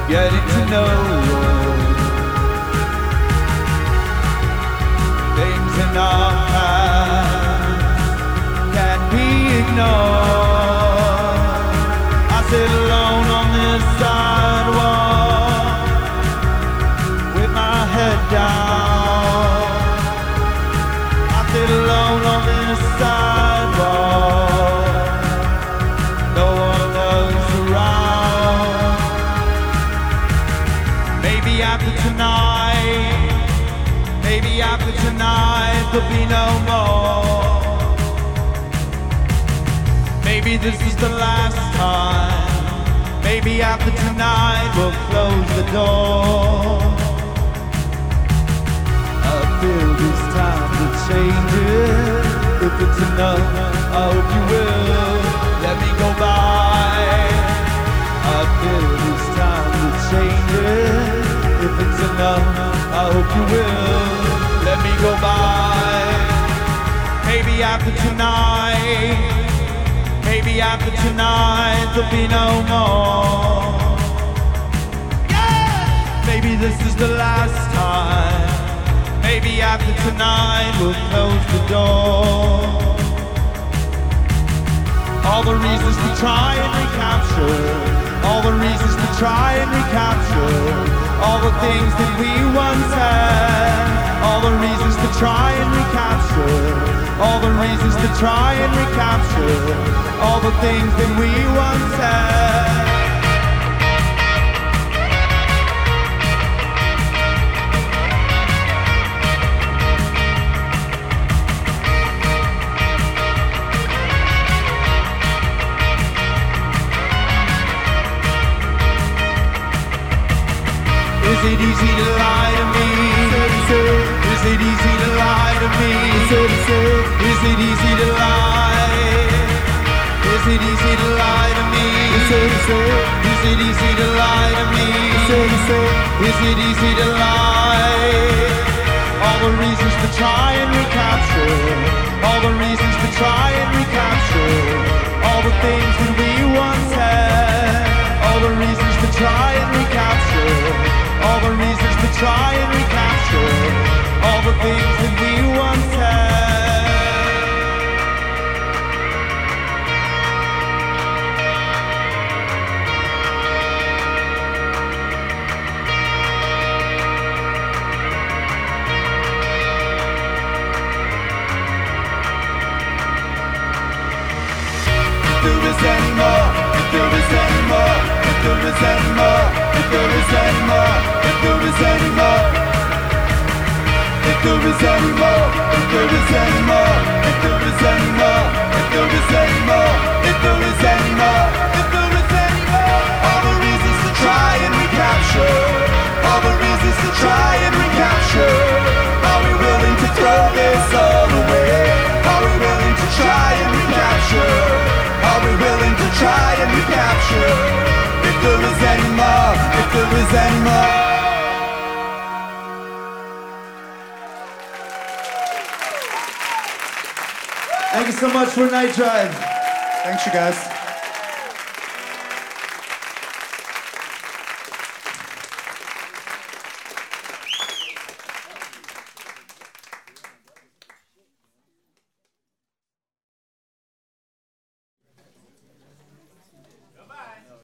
getting to know you. Things in our past can't be ignored. I sit alone on this sidewalk with my head down. I sit alone on this sidewalk. No one else around. Maybe after tonight, maybe after tonight there'll be no more. Maybe this is the last time. Maybe after tonight we'll close the door. I feel this time to change it. If it's enough, I hope you will let me go by. I feel this time to change it. If it's enough, I hope you will let me go by. Maybe after tonight, maybe after tonight there'll be no more. Yeah! Maybe this is the last time. Maybe after tonight we'll close the door. All the reasons to try and recapture, all the reasons to try and recapture, all the things that we once had, all the reasons to try and recapture, all the reasons to try and recapture, all the things that we once had. Is it easy to lie to me? Is it easy to lie to me? Is it easy to lie? Is it easy to lie to me? Is it easy to lie to me? Is it easy to lie? All the reasons to try and recapture, all the reasons to try and recapture, all the things that we once had, all the reasons to try and recapture, all the reasons to try and recapture, all the things that we once had. If there is any more, if there is any more, if there is any more, if there is any more, if there is any more, if there is any more, if there is any more, if there is any more, if there is any more, if there is any more, if there is any more, all the reasons to try and recapture, all the reasons to try and recapture. Are we willing to throw this all away? Are we willing to try and recapture? Are we willing to try and recapture? If there is any more, if there is any more. Thank you so much for Night Drive. Thanks, you guys.